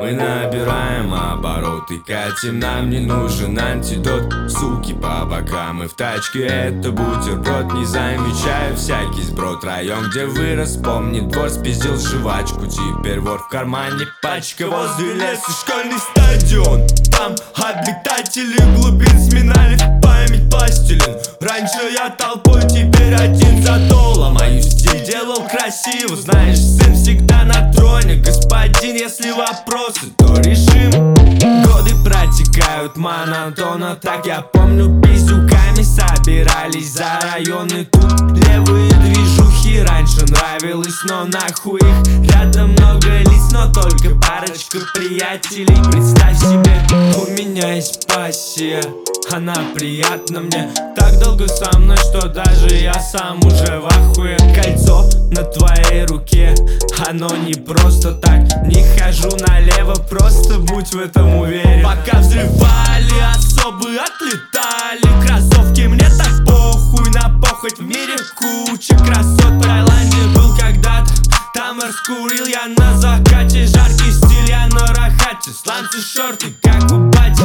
Мы набираем обороты, катим, нам не нужен антидот. Суки по бокам и в тачке, это бутерброд. Не замечаю всякий сброд. Район, где вырос, помни двор. Спиздил жвачку, теперь вор в кармане. Пачка возле леса, школьный стадион. Там обитатели глубин сминали в память пластилин. Раньше я толпой, теперь один зато. Ломаю стиль, делал красиво. Знаешь, сын всегда на троне. Господин, если вопросы, то решим. Годы протекают монотонно. Так я помню, пиздюками собирались за районы. Тут левые движухи раньше нравилось, но нахуй их. Рядом много лиц, но только парочка приятелей. Представь себе, у меня есть пассия. Она приятна мне, так долго со мной, что даже я сам уже в ахуе. Кольцо на твоей руке, оно не просто так. Не хожу налево, просто будь в этом уверен. Пока взрывали, особы отлетали. Кроссовки мне так похуй, на похоть в мире куча красот. В Таиланде был когда-то, там раскурил я на закате. Жаркий стиль, я на рахате. Сланцы, шорты, как у бати.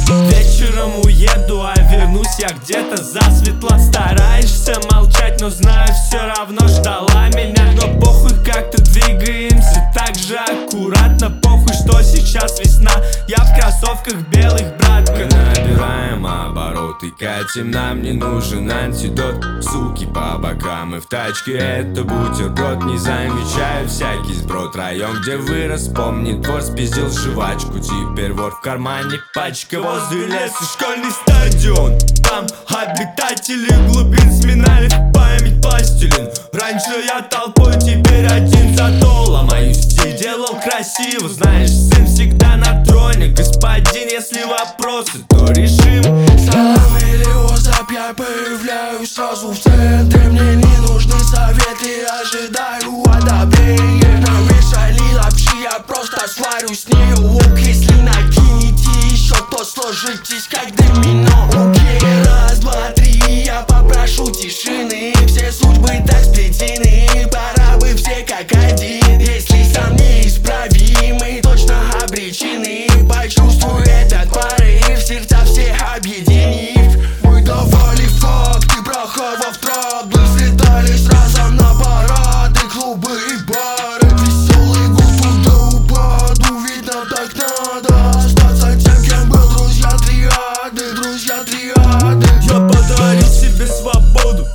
Вечером уеду, а вернусь я где-то засветло. Стараешься молчать, но знаю, все равно ждала меня. Но похуй, как-то двигаемся так же аккуратно. Похуй, что сейчас весна, я в кроссовках белых, братка. Мы набираем обороты, катим, нам не нужен антидот. Суки по бокам и в тачке, это бутерброд. Не замечаю всякий сброд. Район, где вырос, помни двор. Спиздил жвачку, теперь вор в кармане. Пачка возле леса, школьный стадион. Там обитатели глубин сминали в память пластилин. Раньше я толпой, теперь один зато. Ломаю стиль, делал красиво. Знаешь, сын всегда на троне. Господин, если вопросы, то решим. Салам или WhatsApp, я появляюсь сразу в центре. Мне не нужны советы, ожидаю одобрения. Навешали лапши, я просто сварю с нее лук. Если накинете еще, то сложитесь как домино. Окей, раз, два, три, я попрошу тишины. Все судьбы так сплетены, пора бы все как один. Если сам неисправимый, точно обречены. Почувствуй этот порыв, сердца всех объединив. Мы давали факты, брахава в трап. Мы слетались разом на парады, клубы и бары. Веселый год до упаду, видно так надо остаться тем, кем был. Друзья триады, друзья триады. Я подарю себе свободу,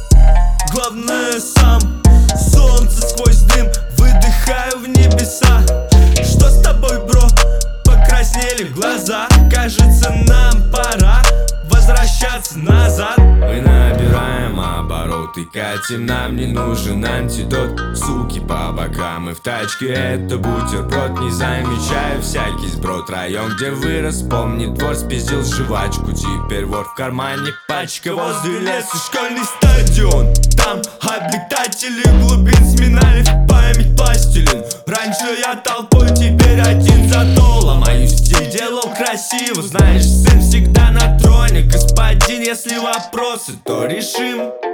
главное сам. Солнце сквозь дым, выдыхаю в небеса. Что с тобой, бро? Покраснели глаза. Кажется, нам пора возвращаться назад. Мы набираем обороты, катим, нам не нужен антидот. Суки по бокам и в тачке, это бутерброд. Не замечаю всякий сброд. Район, где вырос, помни двор. Спиздил жвачку, теперь вор в кармане. Пачка возле леса, школьный стадион. Там обитатели глубин сминали в память пластилин. Раньше я толпой, теперь один зато. Ломаю стиль, делал красиво. Знаешь, сын всегда на троне. Господин, если вопросы, то решим.